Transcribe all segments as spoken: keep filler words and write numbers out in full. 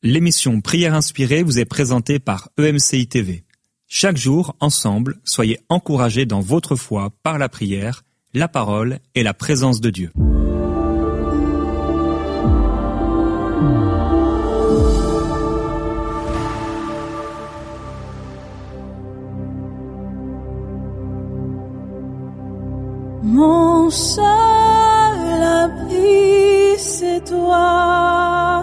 L'émission Prière inspirée vous est présentée par E M C I T V. Chaque jour, ensemble, soyez encouragés dans votre foi par la prière, la parole et la présence de Dieu. Mon seul abri, c'est toi.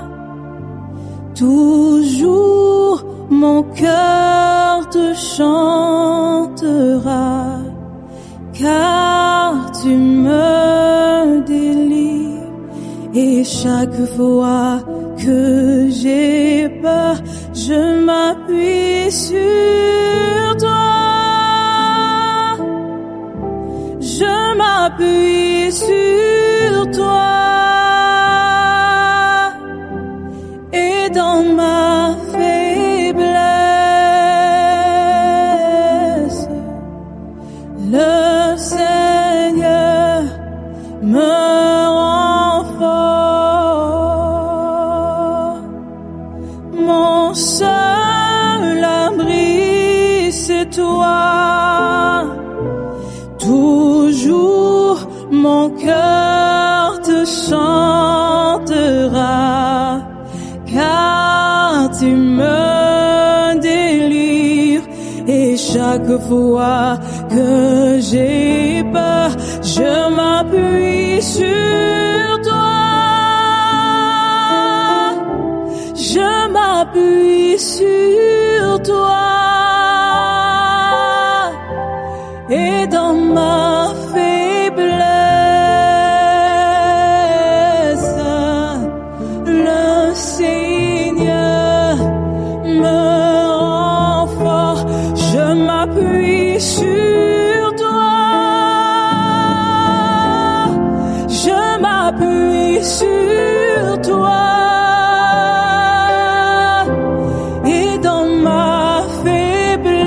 Toujours mon cœur te chantera, car tu me délivres. Et chaque fois que j'ai peur, je m'appuie sur toi. Je m'appuie sur toi. Et dans ma faiblesse, le Seigneur me rend fort. Mon seul abri, c'est toi. Toujours mon cœur te chantera, car tu me délivres. Et chaque fois que j'ai peur, je m'appuie sur toi. Je m'appuie sur toi. Et dans ma faiblesse, le Seigneur me rend fort. Je m'appuie sur toi. Je m'appuie sur toi. Et dans ma faiblesse,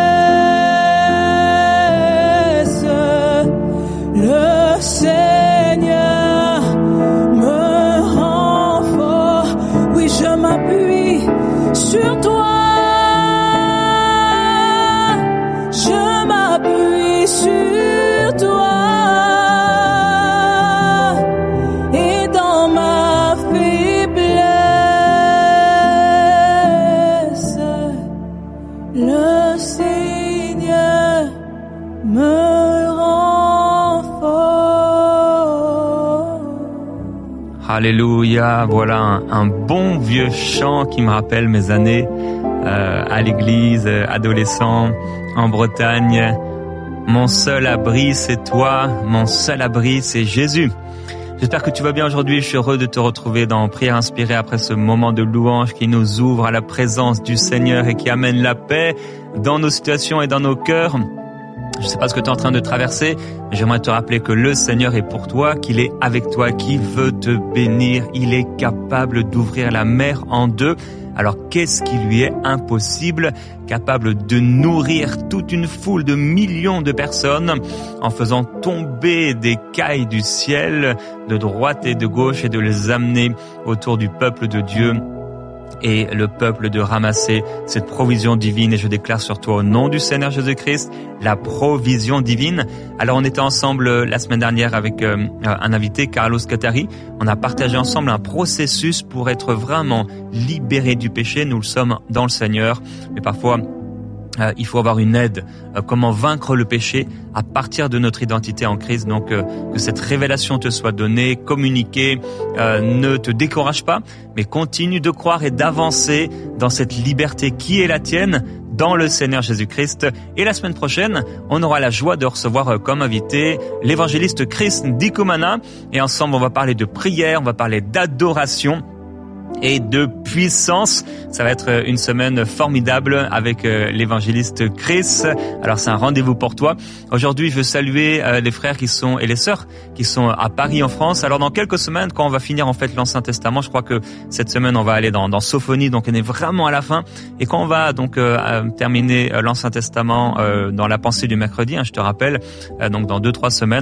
le Seigneur me rend fort. Oui, je m'appuie sur toi. Je m'appuie sur toi. Et dans ma faiblesse, le Seigneur me rend fort. Alléluia, voilà un, un bon vieux chant qui me rappelle mes années euh, à l'église, euh, adolescent, en Bretagne. Mon seul abri, c'est toi, mon seul abri, c'est Jésus. J'espère que tu vas bien aujourd'hui. Je suis heureux de te retrouver dans Prière inspirée après ce moment de louange qui nous ouvre à la présence du Seigneur et qui amène la paix dans nos situations et dans nos cœurs. Je ne sais pas ce que tu es en train de traverser, mais j'aimerais te rappeler que le Seigneur est pour toi, qu'il est avec toi, qu'il veut te bénir. Il est capable d'ouvrir la mer en deux. Alors qu'est-ce qui lui est impossible? Capable de nourrir toute une foule de millions de personnes en faisant tomber des cailles du ciel de droite et de gauche et de les amener autour du peuple de Dieu. Et le peuple de ramasser cette provision divine. Et je déclare sur toi au nom du Seigneur Jésus-Christ la provision divine. Alors on était ensemble la semaine dernière avec euh, un invité, Carlos Catari. On a partagé ensemble un processus pour être vraiment libéré du péché. Nous le sommes dans le Seigneur, mais parfois Euh, il faut avoir une aide. Euh, comment vaincre le péché à partir de notre identité en Christ. Donc euh, que cette révélation te soit donnée, communiquée. Euh, ne te décourage pas, mais continue de croire et d'avancer dans cette liberté qui est la tienne dans le Seigneur Jésus-Christ. Et la semaine prochaine, on aura la joie de recevoir euh, comme invité l'évangéliste Chris Ndikumana. Et ensemble, on va parler de prière, on va parler d'adoration et de puissance. Ça va être une semaine formidable avec euh, l'évangéliste Chris. Alors c'est un rendez-vous pour toi. Aujourd'hui, je veux saluer euh, les frères qui sont et les sœurs qui sont à Paris en France. Alors dans quelques semaines, quand on va finir en fait l'Ancien Testament, je crois que cette semaine on va aller dans, dans Sophonie, donc on est vraiment à la fin. Et quand on va donc euh, terminer l'Ancien Testament euh, dans la pensée du mercredi, hein, je te rappelle, euh, donc dans deux trois semaines,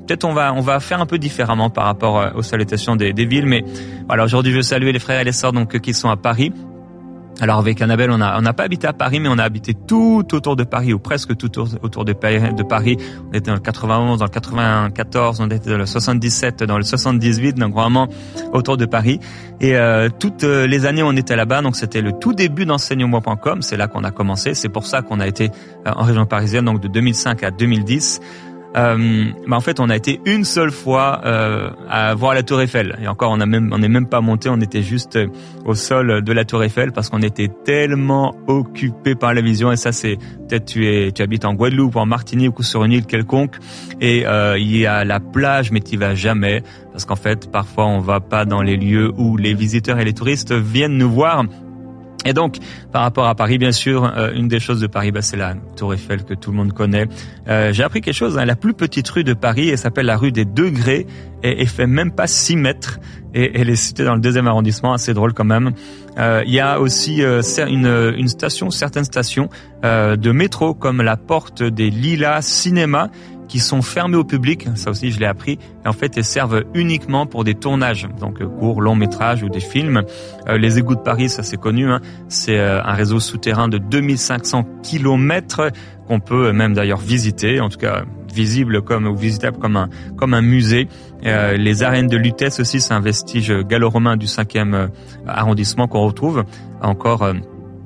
peut-être on va on va faire un peu différemment par rapport aux salutations des, des villes. Mais voilà, aujourd'hui je veux saluer les frères et les sœurs donc qui sont à Paris. Alors avec Annabelle, on a on n'a pas habité à Paris, mais on a habité tout autour de Paris, ou presque tout autour, autour de Paris, de Paris. On était dans le quatre-vingt-onze, dans le quatre-vingt-quatorze, on était dans le soixante-dix-sept, dans le soixante-dix-huit, donc vraiment autour de Paris. Et euh, toutes les années, on était là-bas, donc c'était le tout début d'enseigne-moi point com. C'est là qu'on a commencé. C'est pour ça qu'on a été euh, en région parisienne, donc de deux mille cinq à deux mille dix. Euh, bah en fait, on a été une seule fois euh, à voir la Tour Eiffel. Et encore, on a même, on n'est même pas monté. On était juste au sol de la Tour Eiffel parce qu'on était tellement occupé par la vision. Et ça, c'est peut-être tu es, tu habites en Guadeloupe ou en Martinique ou sur une île quelconque. Et euh, il y a la plage, mais t'y vas jamais parce qu'en fait, parfois, on va pas dans les lieux où les visiteurs et les touristes viennent nous voir. Et donc, par rapport à Paris, bien sûr, euh, une des choses de Paris, bah, c'est la Tour Eiffel que tout le monde connaît. Euh, j'ai appris quelque chose, hein, la plus petite rue de Paris, elle s'appelle la rue des Degrés, et elle fait même pas six mètres, et elle est située dans le deuxième arrondissement, assez drôle quand même. Euh, il y a aussi euh, une, une station, certaines stations euh, de métro, comme la porte des Lilas Cinéma, qui sont fermées au public, ça aussi je l'ai appris, et en fait elles servent uniquement pour des tournages, donc courts, longs métrages ou des films. Euh, les égouts de Paris, ça c'est connu, hein, c'est euh, un réseau souterrain de deux mille cinq cents kilomètres qu'on peut même d'ailleurs visiter, en tout cas visible comme ou visitable comme un comme un musée. Euh, les arènes de Lutèce aussi, c'est un vestige gallo-romain du cinquième arrondissement qu'on retrouve encore euh,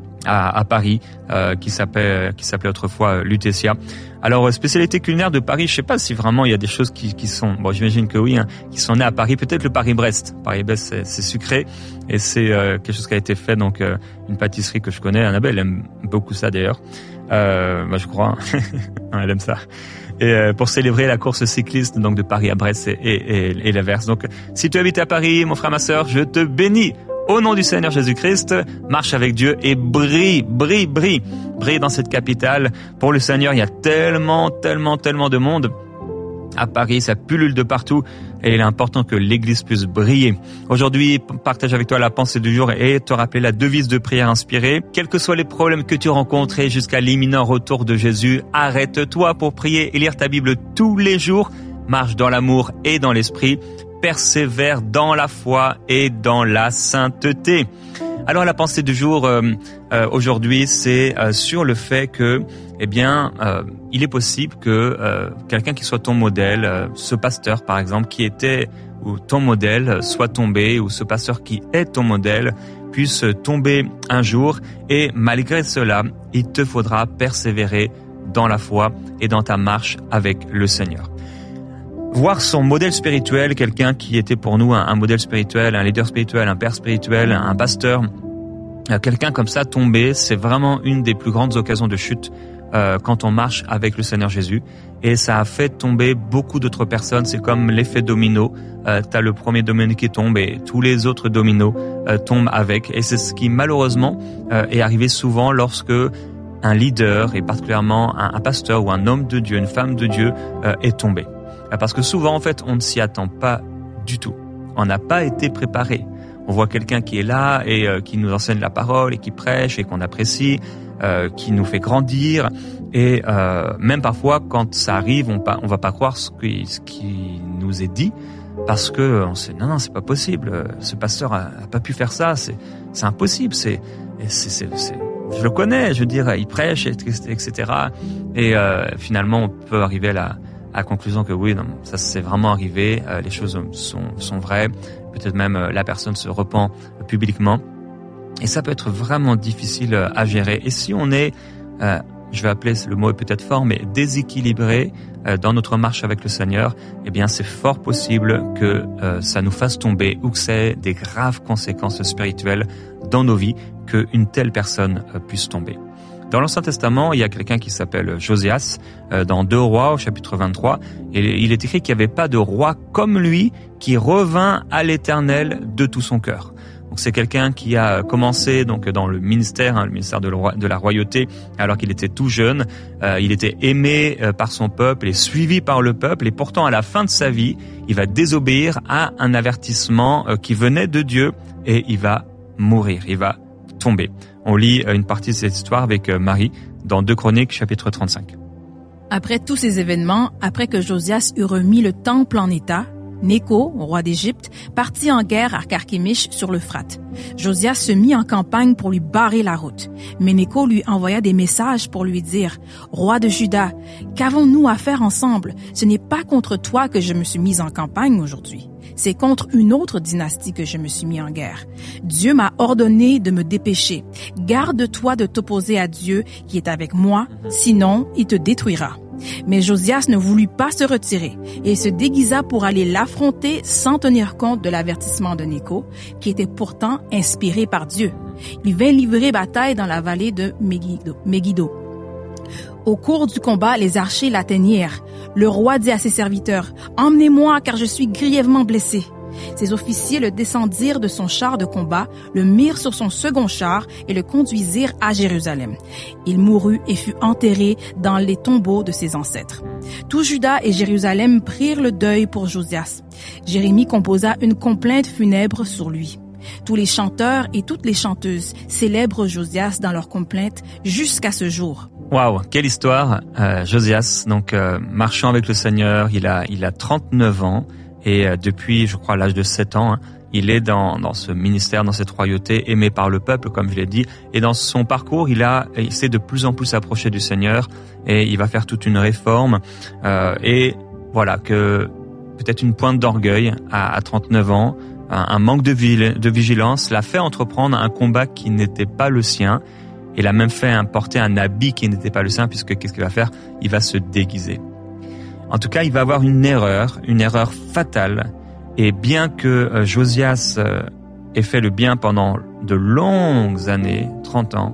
à, à Paris, euh, qui s'appelait qui s'appelait autrefois Lutetia. Alors, spécialité culinaire de Paris, je sais pas si vraiment il y a des choses qui, qui sont, bon, j'imagine que oui, hein, qui sont nées à Paris. Peut-être le Paris-Brest. Paris-Brest, c'est, c'est sucré et c'est euh, quelque chose qui a été fait, donc euh, une pâtisserie que je connais. Annabelle aime beaucoup ça d'ailleurs. Euh, bah, je crois. Elle aime ça. Et euh, pour célébrer la course cycliste donc de Paris à Brest et, et, et, et l'inverse. Donc, si tu habites à Paris, mon frère, ma sœur, je te bénis. Au nom du Seigneur Jésus-Christ, marche avec Dieu et brille, brille, brille, brille dans cette capitale. Pour le Seigneur, il y a tellement, tellement, tellement de monde. À Paris, ça pullule de partout et il est important que l'Église puisse briller. Aujourd'hui, partage avec toi la pensée du jour et te rappeler la devise de prière inspirée. Quels que soient les problèmes que tu rencontres et jusqu'à l'imminent retour de Jésus, arrête-toi pour prier et lire ta Bible tous les jours. Marche dans l'amour et dans l'esprit. Persévère dans la foi et dans la sainteté. Alors la pensée du jour euh, euh, aujourd'hui, c'est euh, sur le fait que, eh bien, euh, il est possible que euh, quelqu'un qui soit ton modèle, euh, ce pasteur par exemple, qui était ou ton modèle, soit tombé, ou ce pasteur qui est ton modèle, puisse tomber un jour. Et malgré cela, il te faudra persévérer dans la foi et dans ta marche avec le Seigneur. Voir son modèle spirituel, quelqu'un qui était pour nous un, un modèle spirituel, un leader spirituel, un père spirituel, un pasteur, quelqu'un comme ça tomber, c'est vraiment une des plus grandes occasions de chute euh, quand on marche avec le Seigneur Jésus. Et ça a fait tomber beaucoup d'autres personnes. C'est comme l'effet domino. Euh, t'as le premier domino qui tombe et tous les autres dominos euh, tombent avec. Et c'est ce qui malheureusement euh, est arrivé souvent lorsque un leader, et particulièrement un, un pasteur ou un homme de Dieu, une femme de Dieu, euh, est tombé. Parce que souvent, en fait, on ne s'y attend pas du tout. On n'a pas été préparé. On voit quelqu'un qui est là et euh, qui nous enseigne la parole et qui prêche et qu'on apprécie, euh, qui nous fait grandir. Et euh, même parfois, quand ça arrive, on ne va pas croire ce qui, ce qui nous est dit parce que on se dit non, non, c'est pas possible. Ce pasteur a, a pas pu faire ça. C'est, c'est impossible. C'est, c'est, c'est, c'est, je le connais. Je veux dire, il prêche, et cetera. Et euh, finalement, on peut arriver à la à la conclusion que oui, non, ça c'est vraiment arrivé, euh, les choses sont, sont vraies, peut-être même euh, la personne se repent euh, publiquement, et ça peut être vraiment difficile euh, à gérer. Et si on est, euh, je vais appeler, le mot est peut-être fort, mais déséquilibré euh, dans notre marche avec le Seigneur, eh bien c'est fort possible que euh, ça nous fasse tomber ou que ça ait des graves conséquences spirituelles dans nos vies, qu'une telle personne euh, puisse tomber. Dans l'Ancien Testament, il y a quelqu'un qui s'appelle Josias, euh, dans deux Rois, au chapitre vingt-trois, et il est écrit qu'il n'y avait pas de roi comme lui qui revint à l'Éternel de tout son cœur. Donc c'est quelqu'un qui a commencé donc dans le ministère, hein, le ministère de, le roi, de la royauté, alors qu'il était tout jeune. Euh, il était aimé euh, par son peuple et suivi par le peuple, et pourtant à la fin de sa vie, il va désobéir à un avertissement euh, qui venait de Dieu, et il va mourir, il va tomber. On lit une partie de cette histoire avec Marie dans deux Chroniques, chapitre trente-cinq. Après tous ces événements, après que Josias eut remis le temple en état, Nécho, roi d'Égypte, partit en guerre à Carchemish sur l'Euphrate. Josias se mit en campagne pour lui barrer la route. Mais Nécho lui envoya des messages pour lui dire « Roi de Juda, qu'avons-nous à faire ensemble? Ce n'est pas contre toi que je me suis mis en campagne aujourd'hui. C'est contre une autre dynastie que je me suis mis en guerre. Dieu m'a ordonné de me dépêcher. Garde-toi de t'opposer à Dieu qui est avec moi, sinon il te détruira. » Mais Josias ne voulut pas se retirer et se déguisa pour aller l'affronter sans tenir compte de l'avertissement de Nécho, qui était pourtant inspiré par Dieu. Il vint livrer bataille dans la vallée de Megiddo. Megiddo. Au cours du combat, les archers l'atteignirent. Le roi dit à ses serviteurs, « Emmenez-moi car je suis grièvement blessé. » Ses officiers le descendirent de son char de combat, le mirent sur son second char et le conduisirent à Jérusalem. Il mourut et fut enterré dans les tombeaux de ses ancêtres. Tout Juda et Jérusalem prirent le deuil pour Josias. Jérémie composa une complainte funèbre sur lui. Tous les chanteurs et toutes les chanteuses célèbrent Josias dans leur complainte jusqu'à ce jour. Waouh, quelle histoire. euh, Josias, donc euh, marchant avec le Seigneur, il a il a trente-neuf ans. Et depuis, je crois, l'âge de sept ans, hein, il est dans, dans ce ministère, dans cette royauté, aimé par le peuple, comme je l'ai dit. Et dans son parcours, il a, il s'est de plus en plus s'approcher du Seigneur et il va faire toute une réforme. Euh, et voilà, que peut-être une pointe d'orgueil à, à trente-neuf ans, un, un manque de, vil, de vigilance l'a fait entreprendre un combat qui n'était pas le sien. Il a même fait hein, porter un habit qui n'était pas le sien, puisque qu'est-ce qu'il va faire? Il va se déguiser. En tout cas, il va avoir une erreur, une erreur fatale. Et bien que euh, Josias euh, ait fait le bien pendant de longues années, trente ans,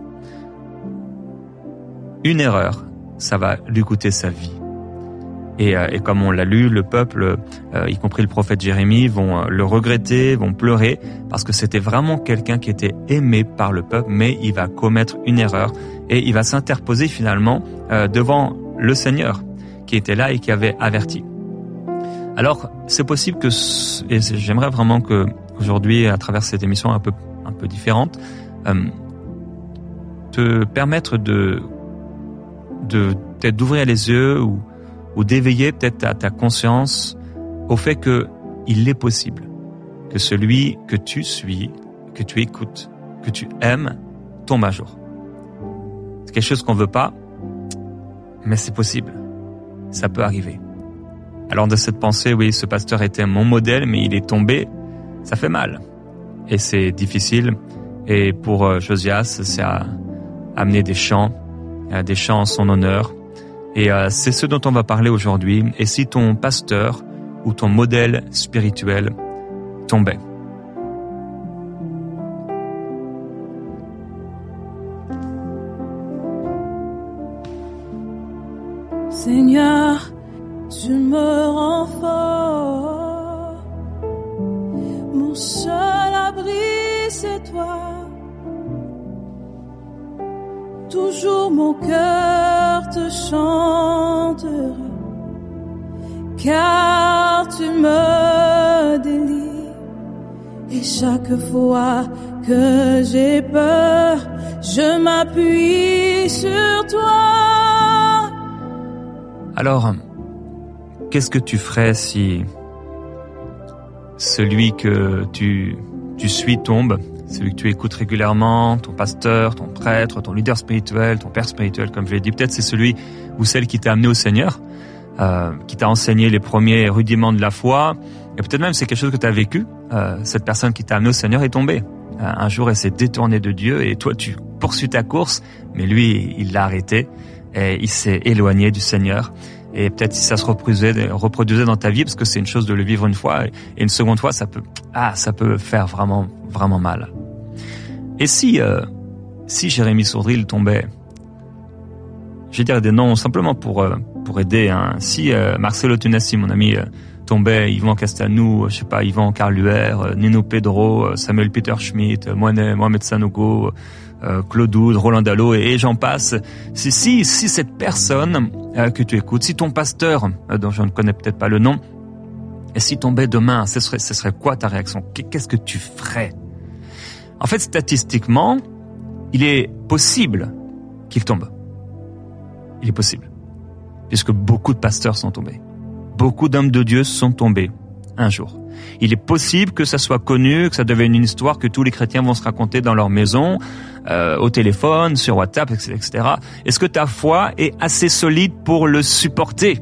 une erreur, ça va lui coûter sa vie. Et, euh, et comme on l'a lu, le peuple, euh, y compris le prophète Jérémie, vont euh, le regretter, vont pleurer, parce que c'était vraiment quelqu'un qui était aimé par le peuple, mais il va commettre une erreur et il va s'interposer finalement euh, devant le Seigneur, qui était là et qui avait averti. Alors, c'est possible que, et j'aimerais vraiment que aujourd'hui, à travers cette émission un peu un peu différente, euh, te permettre de de peut-être d'ouvrir les yeux ou ou d'éveiller peut-être ta, ta conscience au fait que il est possible que celui que tu suis, que tu écoutes, que tu aimes, tombe un jour. C'est quelque chose qu'on veut pas, mais c'est possible. Ça peut arriver. Alors de cette pensée, oui, ce pasteur était mon modèle, mais il est tombé, ça fait mal. Et c'est difficile. Et pour Josias, c'est à amener des chants, des chants en son honneur. Et euh, c'est ce dont on va parler aujourd'hui. Et si ton pasteur ou ton modèle spirituel tombait? Seigneur, tu me rends fort. Mon seul abri, c'est toi. Toujours mon cœur te chantera, car tu me délivres. Et chaque fois que j'ai peur, je m'appuie sur toi. Alors, qu'est-ce que tu ferais si celui que tu, tu suis tombe, celui que tu écoutes régulièrement, ton pasteur, ton prêtre, ton leader spirituel, ton père spirituel, comme je l'ai dit, peut-être c'est celui ou celle qui t'a amené au Seigneur, euh, qui t'a enseigné les premiers rudiments de la foi, et peut-être même c'est quelque chose que tu as vécu, euh, cette personne qui t'a amené au Seigneur est tombée. Euh, un jour, elle s'est détournée de Dieu et toi, tu poursuis ta course, mais lui, il l'a arrêté. Et il s'est éloigné du Seigneur. Et peut-être si ça se reproduisait, reproduisait dans ta vie, parce que c'est une chose de le vivre une fois, et une seconde fois, ça peut, ah, ça peut faire vraiment, vraiment mal. Et si, euh, si Jérémie Sourdril tombait, je vais dire des noms simplement pour, euh, pour aider, hein. Si, euh, Marcelo Tunassi, mon ami, euh, tombait, Yvan Castanou, je sais pas, Yvan Carluer, euh, Nino Pedro, euh, Samuel Peter Schmidt, euh, Mohamed Sanogo, Euh, Claude Oud, Roland Dallot et, et j'en passe. Si, si, si cette personne euh, que tu écoutes, si ton pasteur, euh, dont je ne connais peut-être pas le nom, et s'il tombait demain, ce serait, ce serait quoi ta réaction? Qu'est-ce que tu ferais? En fait, statistiquement, il est possible qu'il tombe. Il est possible. puisque beaucoup de pasteurs sont tombés. Beaucoup d'hommes de Dieu sont tombés un jour. Il est possible que ça soit connu, que ça devienne une histoire que tous les chrétiens vont se raconter dans leur maison, euh, au téléphone, sur WhatsApp, et cetera. Est-ce que ta foi est assez solide pour le supporter?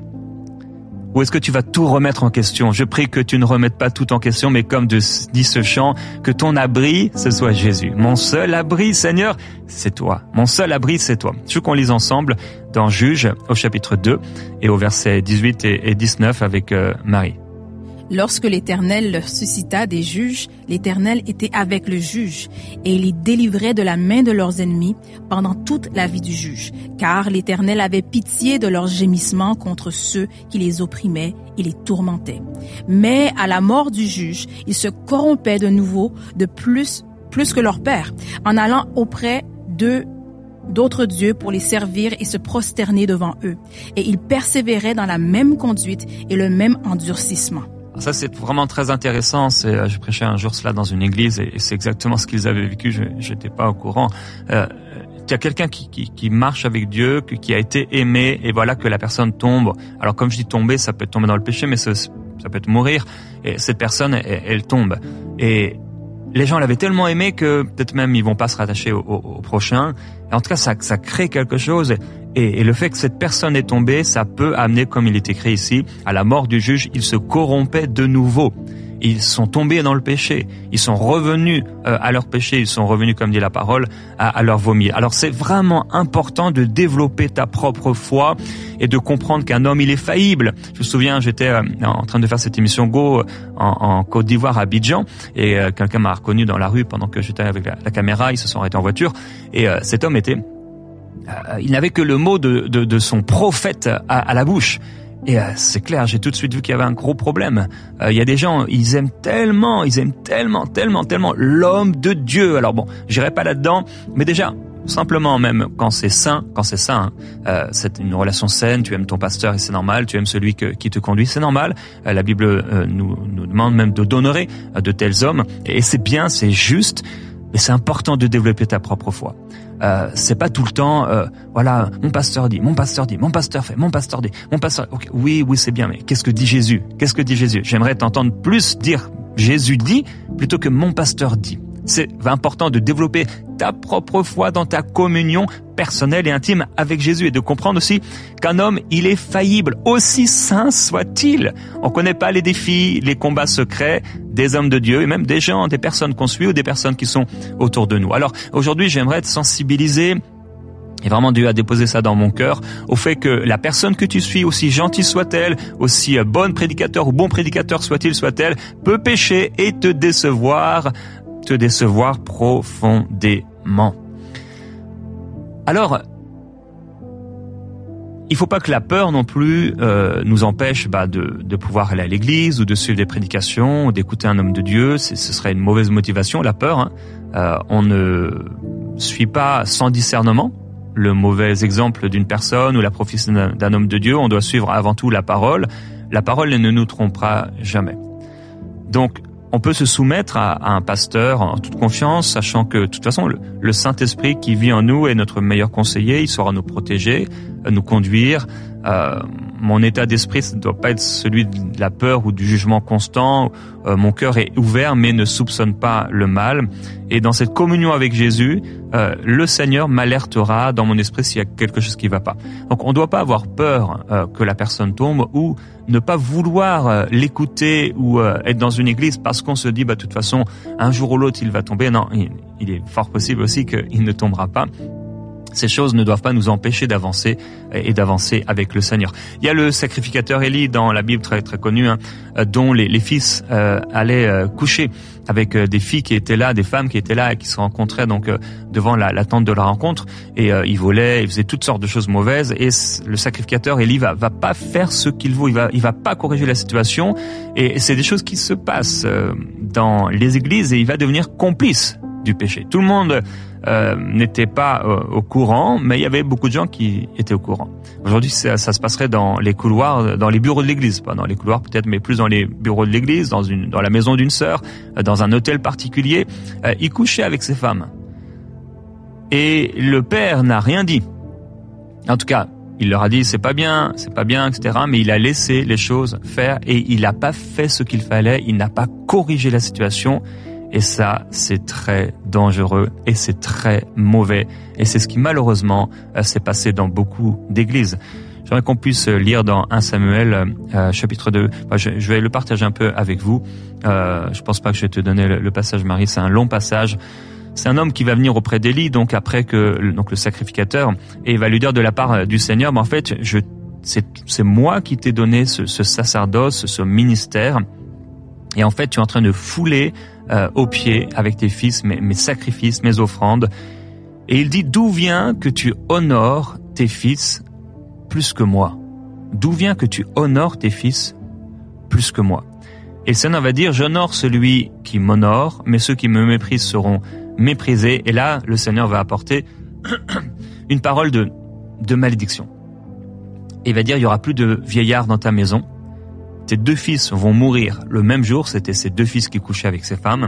Ou est-ce que tu vas tout remettre en question? Je prie que tu ne remettes pas tout en question, mais comme dit ce chant, que ton abri, ce soit Jésus. Mon seul abri, Seigneur, c'est toi. Mon seul abri, c'est toi. Je veux qu'on lise ensemble dans Juges, au chapitre deux, et au verset dix-huit et dix-neuf avec euh, Marie. Lorsque l'Éternel leur suscita des juges, l'Éternel était avec le juge, et il les délivrait de la main de leurs ennemis pendant toute la vie du juge, car l'Éternel avait pitié de leurs gémissements contre ceux qui les opprimaient et les tourmentaient. Mais à la mort du juge, ils se corrompaient de nouveau de plus, plus que leur père, en allant auprès d'eux d'autres dieux pour les servir et se prosterner devant eux. Et ils persévéraient dans la même conduite et le même endurcissement. Ça, c'est vraiment très intéressant. C'est, je prêchais un jour cela dans une église et c'est exactement ce qu'ils avaient vécu. Je n'étais pas au courant. Euh, il y a quelqu'un qui, qui, qui marche avec Dieu, qui a été aimé, et voilà que la personne tombe. Alors, comme je dis tomber, ça peut être tomber dans le péché, mais ça, ça peut être mourir. Et cette personne, elle, elle tombe. Et les gens l'avaient tellement aimé que peut-être même ils vont pas se rattacher au, au, au prochain. Et en tout cas, ça, ça crée quelque chose. Et, et le fait que cette personne est tombée, ça peut amener, comme il est écrit ici, à la mort du juge, ils se corrompaient de nouveau. Ils sont tombés dans le péché. Ils sont revenus euh, à leur péché. Ils sont revenus, comme dit la parole, à, à leur vomi. Alors c'est vraiment important de développer ta propre foi et de comprendre qu'un homme, il est faillible. Je me souviens, j'étais euh, en train de faire cette émission Go euh, en, en Côte d'Ivoire, à Abidjan, et euh, quelqu'un m'a reconnu dans la rue pendant que j'étais avec la, la caméra. Ils se sont arrêtés en voiture. Et euh, cet homme était... Euh, il n'avait que le mot de, de, de son prophète à, à la bouche. Et euh, c'est clair, j'ai tout de suite vu qu'il y avait un gros problème. Il euh, y a des gens, ils aiment tellement, ils aiment tellement, tellement, tellement l'homme de Dieu. Alors bon, j'irai pas là-dedans, mais déjà, simplement même quand c'est sain, quand c'est sain, hein, euh, c'est une relation saine, tu aimes ton pasteur et c'est normal, tu aimes celui que, qui te conduit, c'est normal. Euh, la Bible euh, nous, nous demande même de d'honorer euh, de tels hommes, et c'est bien, c'est juste, mais c'est important de développer ta propre foi. Euh, c'est pas tout le temps, euh, voilà, mon pasteur dit, mon pasteur dit, mon pasteur fait, mon pasteur dit, mon pasteur. Okay, oui, oui, c'est bien, mais qu'est-ce que dit Jésus? Qu'est-ce que dit Jésus? J'aimerais t'entendre plus dire Jésus dit plutôt que mon pasteur dit. C'est important de développer ta propre foi dans ta communion personnelle et intime avec Jésus et de comprendre aussi qu'un homme, il est faillible, aussi saint soit-il. On connaît pas les défis, les combats secrets des hommes de Dieu et même des gens, des personnes qu'on suit ou des personnes qui sont autour de nous. Alors aujourd'hui, j'aimerais te sensibiliser. Et vraiment, Dieu a déposé ça dans mon cœur, au fait que la personne que tu suis, aussi gentille soit-elle, aussi bonne prédicateur ou bon prédicateur soit-il, soit-elle, peut pécher et te décevoir, te décevoir profondément. Alors, il faut pas que la peur non plus euh, nous empêche bah, de, de pouvoir aller à l'église ou de suivre des prédications ou d'écouter un homme de Dieu. C'est, ce serait une mauvaise motivation, la peur. Hein. Euh, on ne suit pas sans discernement le mauvais exemple d'une personne ou la prophétie d'un, d'un homme de Dieu. On doit suivre avant tout la parole. La parole ne nous trompera jamais. Donc, on peut se soumettre à, à un pasteur en toute confiance, sachant que de toute façon, le, le Saint-Esprit qui vit en nous est notre meilleur conseiller. Il saura nous protéger, nous conduire. Euh, mon état d'esprit, ça ne doit pas être celui de la peur ou du jugement constant. Euh, mon cœur est ouvert, mais ne soupçonne pas le mal. Et dans cette communion avec Jésus, euh, le Seigneur m'alertera dans mon esprit s'il y a quelque chose qui ne va pas. Donc, on ne doit pas avoir peur euh, que la personne tombe ou ne pas vouloir euh, l'écouter ou euh, être dans une église parce qu'on se dit, bah, de toute façon, un jour ou l'autre, il va tomber. Non, il, il est fort possible aussi qu'il ne tombera pas. Ces choses ne doivent pas nous empêcher d'avancer et d'avancer avec le Seigneur. Il y a le sacrificateur Élie dans la Bible très très connu, hein, dont les, les fils euh, allaient euh, coucher avec euh, des filles qui étaient là, des femmes qui étaient là et qui se rencontraient donc euh, devant la, la tente de la rencontre et euh, ils volaient, ils faisaient toutes sortes de choses mauvaises et le sacrificateur Élie va va pas faire ce qu'il veut, il va il va pas corriger la situation et c'est des choses qui se passent euh, dans les églises et il va devenir complice du péché. Tout le monde euh, n'était pas euh, au courant, mais il y avait beaucoup de gens qui étaient au courant. Aujourd'hui, ça, ça se passerait dans les couloirs, dans les bureaux de l'église, pas dans les couloirs peut-être, mais plus dans les bureaux de l'église, dans une, dans la maison d'une sœur, euh, dans un hôtel particulier. Euh, il couchait avec ses femmes. Et le père n'a rien dit. En tout cas, Il leur a dit c'est pas bien, c'est pas bien, et cetera. Mais il a laissé les choses faire et il n'a pas fait ce qu'il fallait. Il n'a pas corrigé la situation. Et ça, c'est très dangereux et c'est très mauvais. Et c'est ce qui malheureusement s'est passé dans beaucoup d'églises. J'aimerais qu'on puisse lire dans premier Samuel euh, chapitre deux. Enfin, je, je vais le partager un peu avec vous. Euh, je pense pas que je vais te donner le, le passage, Marie. C'est un long passage. C'est un homme qui va venir auprès d'Élie, donc après que donc le sacrificateur, et il va lui dire de la part du Seigneur, mais en fait, je c'est c'est moi qui t'ai donné ce, ce sacerdoce, ce ministère, et en fait, tu es en train de fouler euh, aux pieds avec tes fils mes, mes sacrifices, mes offrandes. Et il dit, d'où vient que tu honores tes fils plus que moi? D'où vient que tu honores tes fils plus que moi? Et le Seigneur va dire, j'honore celui qui m'honore, mais ceux qui me méprisent seront méprisés. Et là, le Seigneur va apporter une parole de, de malédiction. Et il va dire, il y aura plus de vieillards dans ta maison. Tes deux fils vont mourir le même jour. C'était ses deux fils qui couchaient avec ses femmes.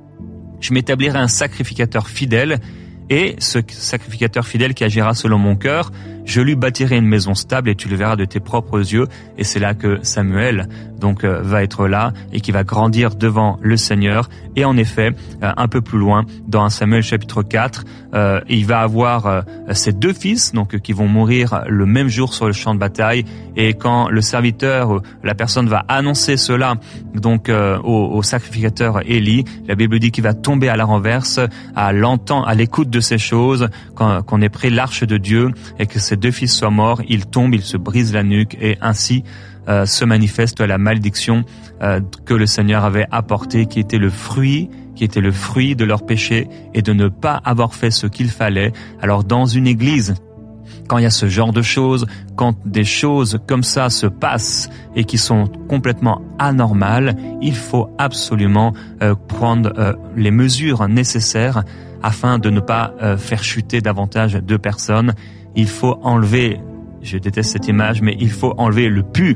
Je m'établirai un sacrificateur fidèle. Et ce sacrificateur fidèle qui agira selon mon cœur, je lui bâtirai une maison stable et tu le verras de tes propres yeux. Et c'est là que Samuel donc euh, va être là et qui va grandir devant le Seigneur. Et en effet, euh, un peu plus loin, dans premier Samuel chapitre quatre, euh, il va avoir euh, ses deux fils donc euh, qui vont mourir le même jour sur le champ de bataille. Et quand le serviteur, la personne va annoncer cela donc euh, au, au sacrificateur Élie, la Bible dit qu'il va tomber à la renverse, à l'entendre, à l'écoute de ces choses, quand, qu'on ait pris l'arche de Dieu et que ses deux fils soient morts, il tombe, il se brise la nuque et ainsi euh, se manifeste la malédiction euh, que le Seigneur avait apportée, qui était le fruit, qui était le fruit de leur péché et de ne pas avoir fait ce qu'il fallait. Alors dans une église, quand il y a ce genre de choses, quand des choses comme ça se passent et qui sont complètement anormales, il faut absolument euh, prendre euh, les mesures nécessaires afin de ne pas euh, faire chuter davantage de personnes. Il faut enlever, je déteste cette image, mais il faut enlever le pu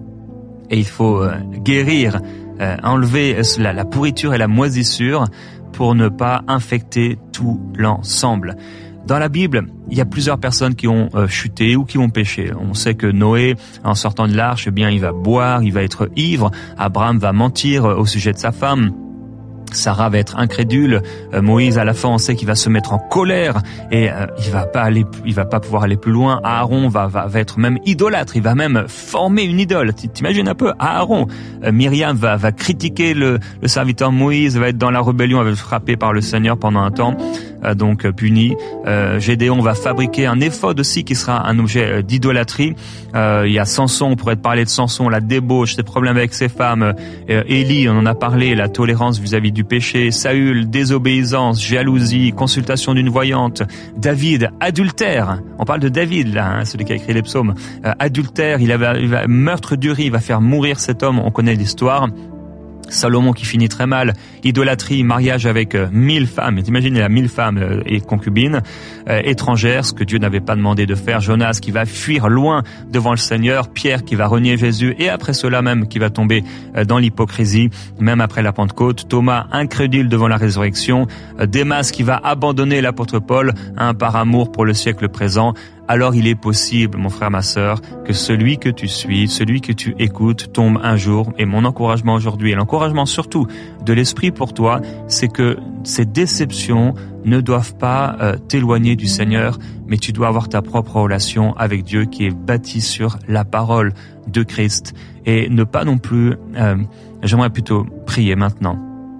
et il faut euh, guérir, euh, enlever la, la pourriture et la moisissure pour ne pas infecter tout l'ensemble. Dans la Bible, il y a plusieurs personnes qui ont euh, chuté ou qui ont péché. On sait que Noé, en sortant de l'arche, eh bien, il va boire, il va être ivre. Abraham va mentir au sujet de sa femme. Sarah va être incrédule. Euh, Moïse, à la fin, on sait qu'il va se mettre en colère et euh, il va pas aller, il va pas pouvoir aller plus loin. Aaron va, va, va être même idolâtre. Il va même former une idole. T'imagines un peu Aaron. Euh, Myriam va, va critiquer le, le serviteur Moïse, va être dans la rébellion, elle va être frappée par le Seigneur pendant un temps, euh, donc euh, puni. Euh, Gédéon va fabriquer un éphod aussi qui sera un objet euh, d'idolâtrie. Euh, il y a Samson, on pourrait te parler de Samson, la débauche, ses problèmes avec ses femmes. Euh, Élie, on en a parlé, la tolérance vis-à-vis du péché. Saül, désobéissance, jalousie, consultation d'une voyante. David, adultère. On parle de David là, hein, celui qui a écrit les psaumes. Euh, adultère, il avait, il va, meurtre du riz, il va faire mourir cet homme. On connaît l'histoire. Salomon qui finit très mal, idolâtrie, mariage avec euh, mille femmes, t'imagines, il a mille femmes euh, et concubines euh, étrangères, ce que Dieu n'avait pas demandé de faire. Jonas qui va fuir loin devant le Seigneur, Pierre qui va renier Jésus et après cela même qui va tomber euh, dans l'hypocrisie, même après la Pentecôte. Thomas incrédule devant la résurrection, euh, Démas qui va abandonner l'apôtre Paul, hein, par amour pour le siècle présent. Alors il est possible, mon frère, ma sœur, que celui que tu suis, celui que tu écoutes, tombe un jour. Et mon encouragement aujourd'hui, et l'encouragement surtout de l'Esprit pour toi, c'est que ces déceptions ne doivent pas euh, t'éloigner du Seigneur, mais tu dois avoir ta propre relation avec Dieu qui est bâtie sur la parole de Christ. Et ne pas non plus, euh, j'aimerais plutôt prier maintenant.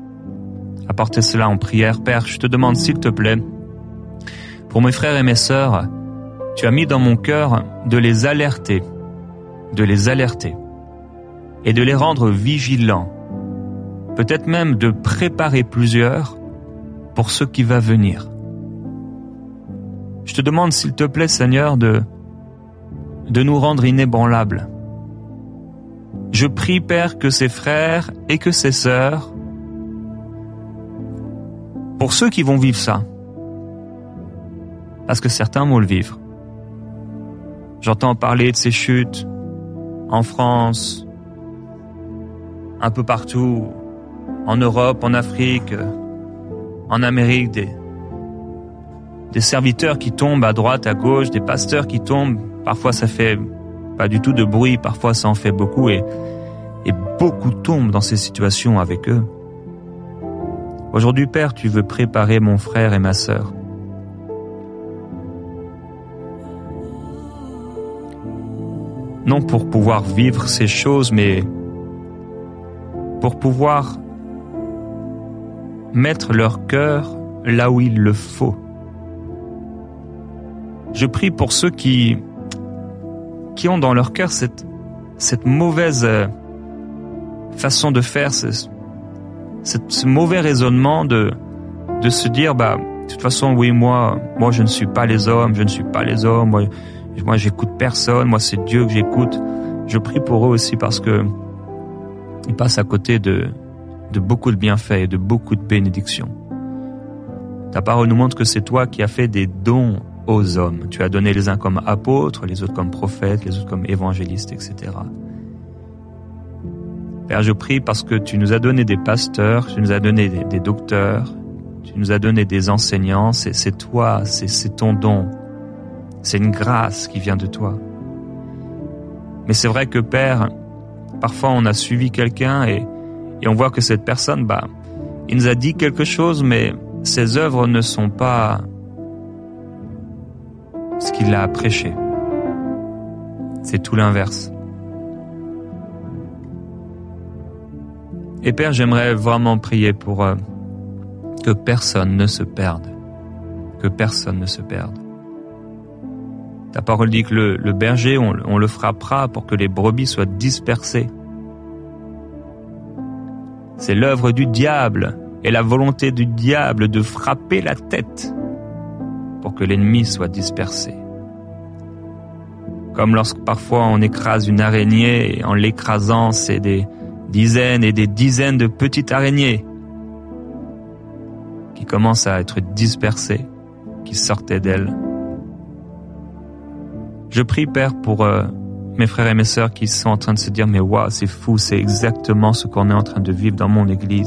Apporter cela en prière. Père, je te demande s'il te plaît, pour mes frères et mes sœurs, tu as mis dans mon cœur de les alerter, de les alerter et de les rendre vigilants, peut-être même de préparer plusieurs pour ce qui va venir. Je te demande s'il te plaît, Seigneur, de, de nous rendre inébranlables. Je prie, Père, que ces frères et que ces sœurs, pour ceux qui vont vivre ça, parce que certains vont le vivre, j'entends parler de ces chutes en France, un peu partout, en Europe, en Afrique, en Amérique, des, des serviteurs qui tombent à droite, à gauche, des pasteurs qui tombent Parfois ça fait pas du tout de bruit, parfois ça en fait beaucoup et, et beaucoup tombent dans ces situations avec eux. Aujourd'hui, Père, tu veux préparer mon frère et ma sœur. Non pour pouvoir vivre ces choses, mais pour pouvoir mettre leur cœur là où il le faut. Je prie pour ceux qui, qui ont dans leur cœur cette, cette mauvaise façon de faire, ce, ce, ce mauvais raisonnement de, de se dire, bah, de toute façon, oui, moi, moi, je ne suis pas les hommes, je ne suis pas les hommes, moi, moi, j'écoute personne, moi, c'est Dieu que j'écoute. Je prie pour eux aussi parce que ils passent à côté de, de beaucoup de bienfaits et de beaucoup de bénédictions. Ta parole nous montre que c'est toi qui as fait des dons aux hommes. Tu as donné les uns comme apôtres, les autres comme prophètes, les autres comme évangélistes, et cetera. Père, je prie parce que tu nous as donné des pasteurs, tu nous as donné des, des docteurs, tu nous as donné des enseignants, c'est, c'est toi, c'est, c'est ton don. C'est une grâce qui vient de toi. Mais c'est vrai que Père, parfois on a suivi quelqu'un et, et on voit que cette personne, bah, il nous a dit quelque chose, mais ses œuvres ne sont pas ce qu'il a prêché. C'est tout l'inverse. Et Père, j'aimerais vraiment prier pour euh, que personne ne se perde. Que personne ne se perde. Ta parole dit que le, le berger, on, on le frappera pour que les brebis soient dispersées. C'est l'œuvre du diable et la volonté du diable de frapper la tête pour que l'ennemi soit dispersé. Comme lorsque parfois on écrase une araignée et en l'écrasant, c'est des dizaines et des dizaines de petites araignées qui commencent à être dispersées, qui sortaient d'elle. Je prie, Père, pour euh, mes frères et mes sœurs qui sont en train de se dire « Mais waouh, c'est fou, c'est exactement ce qu'on est en train de vivre dans mon église. »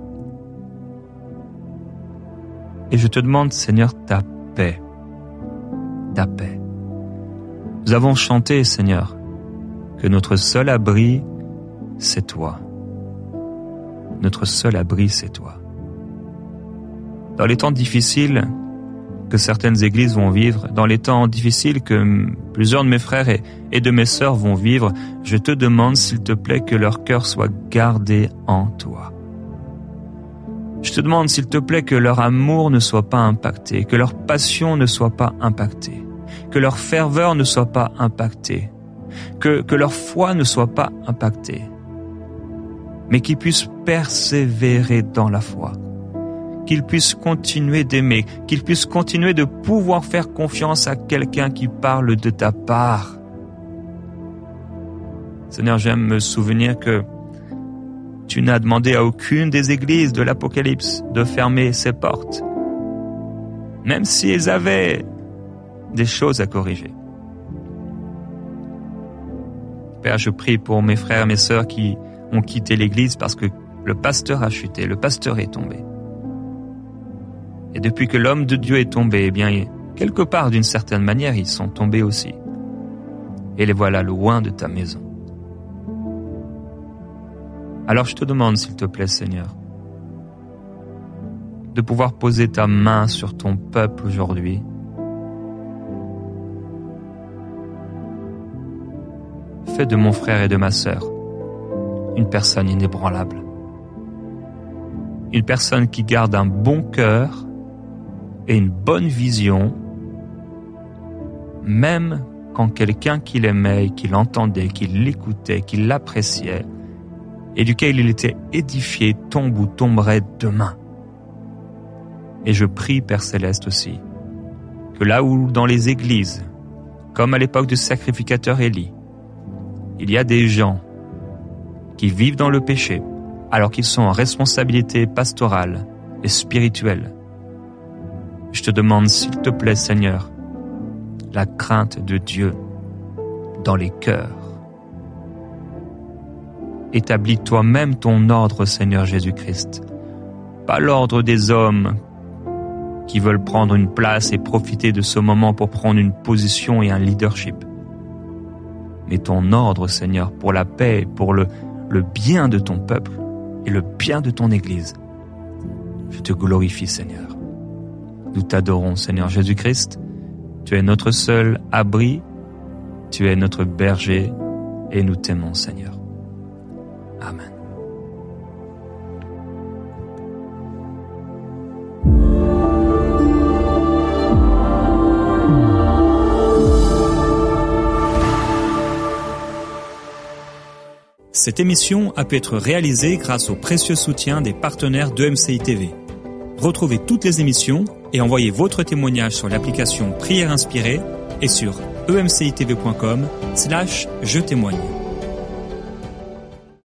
Et je te demande, Seigneur, ta paix. Ta paix. Nous avons chanté, Seigneur, que notre seul abri, c'est toi. Notre seul abri, c'est toi. Dans les temps difficiles que certaines églises vont vivre, dans les temps difficiles que plusieurs de mes frères et, et de mes sœurs vont vivre, je te demande, s'il te plaît, que leur cœur soit gardé en toi. Je te demande, s'il te plaît, que leur amour ne soit pas impacté, que leur passion ne soit pas impactée, que leur ferveur ne soit pas impactée, que, que leur foi ne soit pas impactée, mais qu'ils puissent persévérer dans la foi, qu'ils puissent continuer d'aimer, qu'ils puissent continuer de pouvoir faire confiance à quelqu'un qui parle de ta part. Seigneur, j'aime me souvenir que tu n'as demandé à aucune des églises de l'Apocalypse de fermer ses portes, même si elles avaient des choses à corriger. Père, je prie pour mes frères et mes sœurs qui ont quitté l'église parce que le pasteur a chuté, le pasteur est tombé. Et depuis que l'homme de Dieu est tombé, eh bien, quelque part, d'une certaine manière, ils sont tombés aussi. Et les voilà loin de ta maison. Alors je te demande, s'il te plaît, Seigneur, de pouvoir poser ta main sur ton peuple aujourd'hui. Fais de mon frère et de ma sœur une personne inébranlable. Une personne qui garde un bon cœur et une bonne vision, même quand quelqu'un qui l'aimait, qui l'entendait, qui l'écoutait, qui l'appréciait, et duquel il était édifié, tombe ou tomberait demain. Et je prie, Père Céleste aussi, que là où dans les églises, comme à l'époque du sacrificateur Élie, il y a des gens qui vivent dans le péché, alors qu'ils sont en responsabilité pastorale et spirituelle, je te demande, s'il te plaît, Seigneur, la crainte de Dieu dans les cœurs. Établis toi-même ton ordre, Seigneur Jésus-Christ. Pas l'ordre des hommes qui veulent prendre une place et profiter de ce moment pour prendre une position et un leadership. mais ton ordre, Seigneur, pour la paix, pour le, le bien de ton peuple et le bien de ton Église. Je te glorifie, Seigneur. Nous t'adorons, Seigneur Jésus-Christ. Tu es notre seul abri, tu es notre berger, et nous t'aimons, Seigneur. Amen. Cette émission a pu être réalisée grâce au précieux soutien des partenaires d'E M C I T V. Retrouvez toutes les émissions et envoyez votre témoignage sur l'application Prière Inspirée et sur e m c i t v point com slash je témoigne.